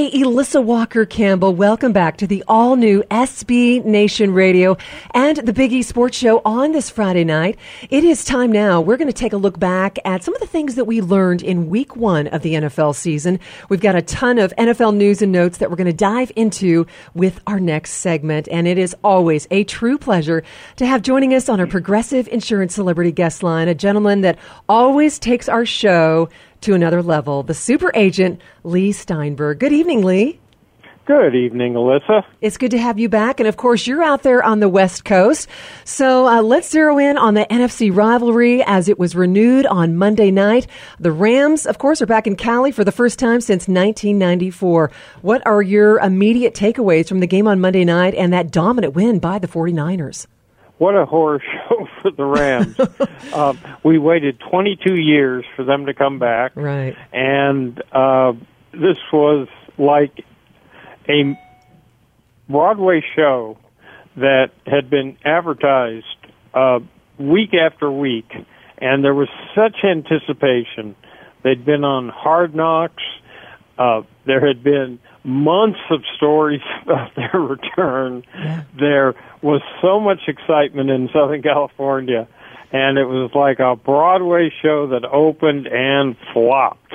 Hey, Elissa Walker-Campbell, welcome back to the all-new SB Nation Radio and the Big E Sports Show on this Friday night. It is time now. We're going to take a look back at some of the things that we learned in week one of the NFL season. We've got a ton of NFL news and notes that we're going to dive into with our next segment. And it is always a true pleasure to have joining us on our Progressive Insurance Celebrity Guest Line, a gentleman that always takes our show to another level, the super agent, Leigh Steinberg. Good evening, Leigh. Good evening, Alyssa. It's good to have you back. And, of course, you're out there on the West Coast. So let's zero in on the NFC rivalry as it was renewed on Monday night. The Rams, of course, are back in Cali for the first time since 1994. What are your immediate takeaways from the game on Monday night and that dominant win by the 49ers? What a horror show for the Rams. We waited 22 years for them to come back. Right. And this was like a Broadway show that had been advertised week after week, and there was such anticipation. They'd been on Hard Knocks. There had been months of stories about their return. Yeah. There was so much excitement in Southern California, and it was like a Broadway show that opened and flopped.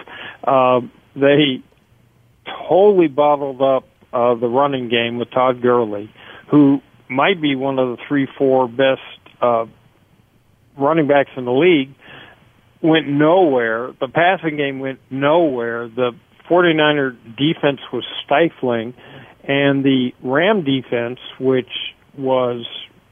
They totally bottled up the running game with Todd Gurley, who might be one of the 3-4 best running backs in the league. Went nowhere. The passing game went nowhere. The 49er defense was stifling, and the Ram defense, which was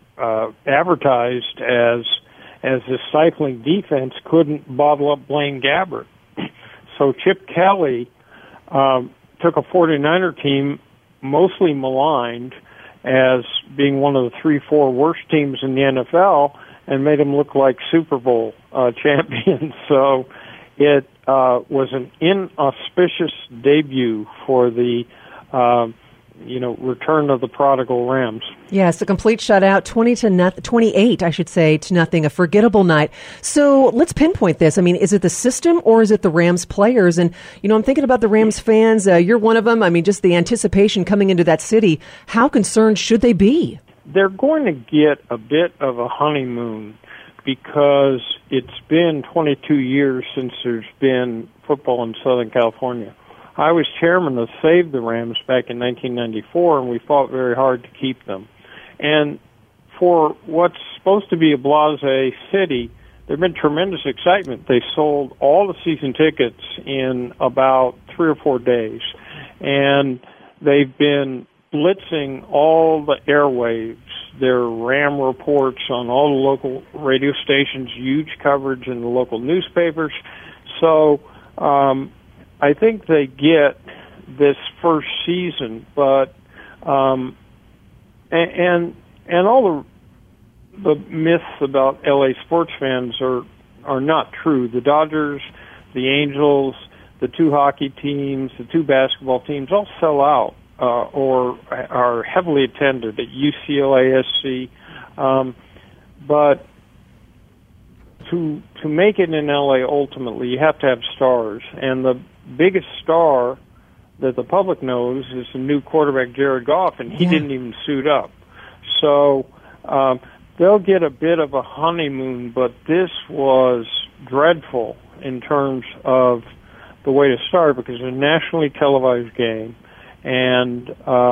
advertised as a stifling defense, couldn't bottle up Blaine Gabbert. So Chip Kelly took a 49er team mostly maligned as being one of the 3-4 worst teams in the NFL and made them look like Super Bowl champions. So it was an inauspicious debut for the return of the prodigal Rams. Yes, a complete shutout, 28, I should say, to nothing, a forgettable night. So let's pinpoint this. I mean, is it the system or is it the Rams players? And, I'm thinking about the Rams fans. You're one of them. I mean, just the anticipation coming into that city. How concerned should they be? They're going to get a bit of a honeymoon because it's been 22 years since there's been football in Southern California. I was chairman of Save the Rams back in 1994, and we fought very hard to keep them. And for what's supposed to be a blasé city, there's been tremendous excitement. They sold all the season tickets in about 3 or 4 days, and they've been blitzing all the airwaves, their Ram reports on all the local radio stations, huge coverage in the local newspapers. So I think they get this first season, but and all the myths about LA sports fans are not true. The Dodgers, the Angels, the 2 hockey teams, the 2 basketball teams all sell out or are heavily attended at UCLA SC. But to make it in LA ultimately, you have to have stars, and the biggest star that the public knows is the new quarterback Jared Goff, and he didn't even suit up. So they'll get a bit of a honeymoon, but this was dreadful in terms of the way to start because it's a nationally televised game, and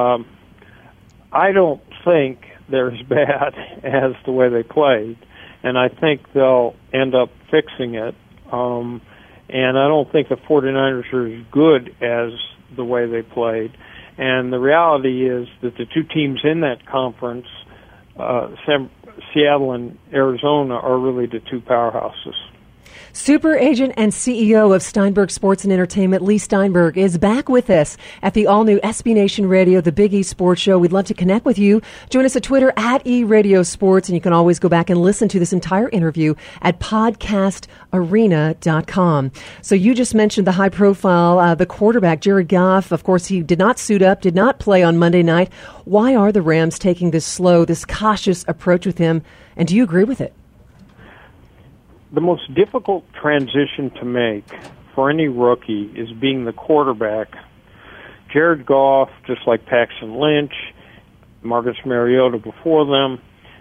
I don't think they're as bad as the way they played, and I think they'll end up fixing it. And I don't think the 49ers are as good as the way they played. And the reality is that the 2 teams in that conference, Seattle and Arizona, are really the 2 powerhouses. Super agent and CEO of Steinberg Sports and Entertainment, Leigh Steinberg, is back with us at the all-new SB Nation Radio, the Big E Sports Show. We'd love to connect with you. Join us at Twitter at eRadioSports, and you can always go back and listen to this entire interview at podcastarena.com. So you just mentioned the high-profile, the quarterback, Jared Goff. Of course, he did not suit up, did not play on Monday night. Why are the Rams taking this slow, this cautious approach with him, and do you agree with it? The most difficult transition to make for any rookie is being the quarterback Jared Goff, just like Paxton Lynch, Marcus Mariota before them,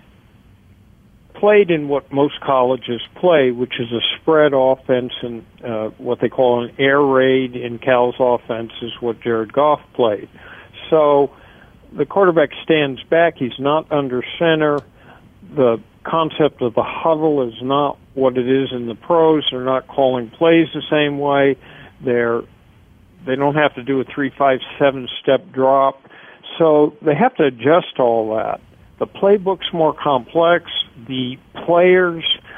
played in what most colleges play, which is a spread offense, and what they call an air raid in Cal's offense is what Jared Goff played. So the quarterback stands back. He's not under center. The concept of the huddle is not what it is in the pros. They're not calling plays the same way. They don't have to do a 3-5-7 step drop. So they have to adjust all that. The playbook's more complex. The players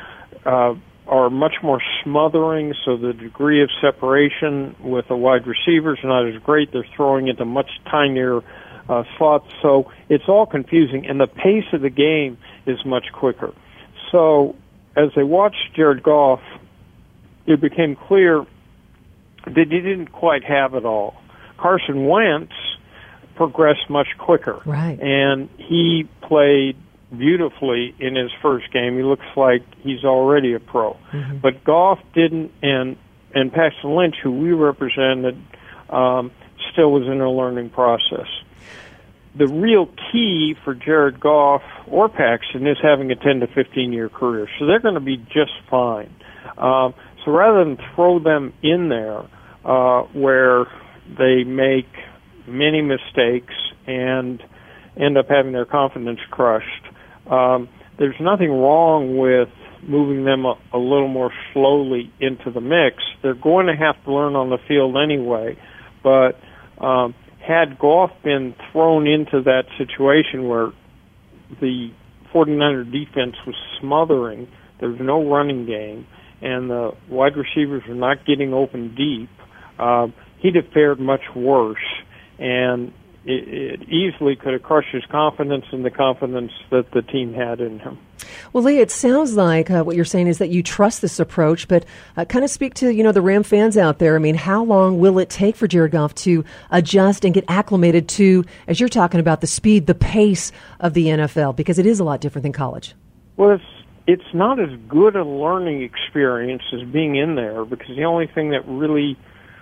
are much more smothering, so the degree of separation with the wide receivers is not as great. They're throwing into much tinier slots. So it's all confusing, and the pace of the game is much quicker. So as they watched Jared Goff, it became clear that he didn't quite have it all. Carson Wentz progressed much quicker. Right. And he played beautifully in his first game. He looks like he's already a pro. Mm-hmm. But Goff didn't, and Paxton Lynch, who we represented, still was in a learning process. The real key for Jared Goff or Paxton is having a 10 to 15-year career. So they're going to be just fine. So rather than throw them in there where they make many mistakes and end up having their confidence crushed, there's nothing wrong with moving them a little more slowly into the mix. They're going to have to learn on the field anyway, but had Goff been thrown into that situation where the 49er defense was smothering, there was no running game, and the wide receivers were not getting open deep, he'd have fared much worse, and it easily could have crushed his confidence and the confidence that the team had in him. Well, Lee, it sounds like what you're saying is that you trust this approach, but kind of speak to, the Ram fans out there. I mean, how long will it take for Jared Goff to adjust and get acclimated to, as you're talking about, the speed, the pace of the NFL? Because it is a lot different than college. Well, it's not as good a learning experience as being in there, because the only thing that really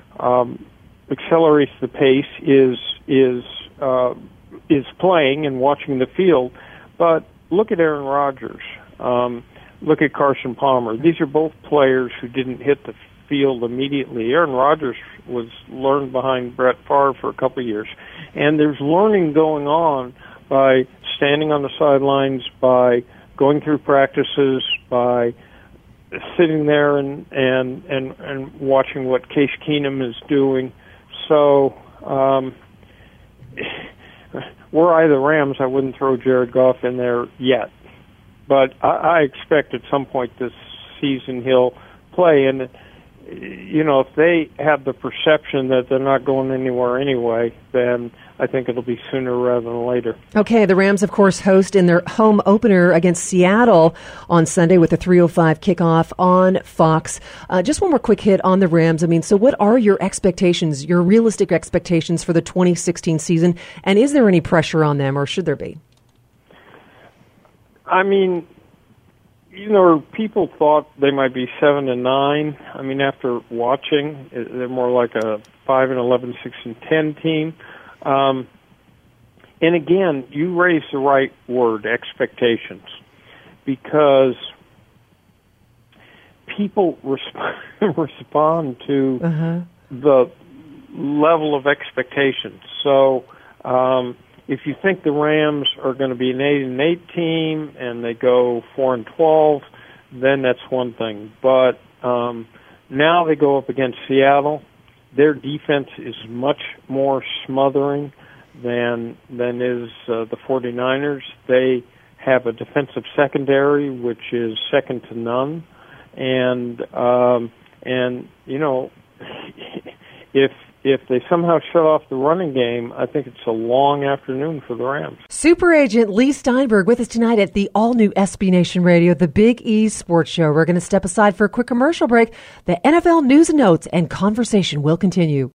accelerates the pace is playing and watching the field. But look at Aaron Rodgers. Look at Carson Palmer. These are both players who didn't hit the field immediately. Aaron Rodgers was learned behind Brett Favre for a couple of years. And there's learning going on by standing on the sidelines, by going through practices, by sitting there and watching what Case Keenum is doing. So, were I the Rams, I wouldn't throw Jared Goff in there yet. But I expect at some point this season he'll play. And, if they have the perception that they're not going anywhere anyway, then I think it'll be sooner rather than later. Okay, the Rams, of course, host in their home opener against Seattle on Sunday with a 3:05 kickoff on Fox. Just one more quick hit on the Rams. I mean, so what are your expectations, your realistic expectations for the 2016 season? And is there any pressure on them, or should there be? I mean, people thought they might be 7-9. I mean, after watching, they're more like a 5-11, 6-10 team. And again, you raise the right word, expectations, because people respond to the level of expectations. So, if you think the Rams are going to be an 8-8 team and they go 4-12, then that's one thing. But now they go up against Seattle. Their defense is much more smothering than is the 49ers. They have a defensive secondary which is second to none, and if they somehow shut off the running game, I think it's a long afternoon for the Rams. Super agent Lee Steinberg with us tonight at the all-new SB Nation Radio, the Big E Sports Show. We're going to step aside for a quick commercial break. The NFL news and notes and conversation will continue.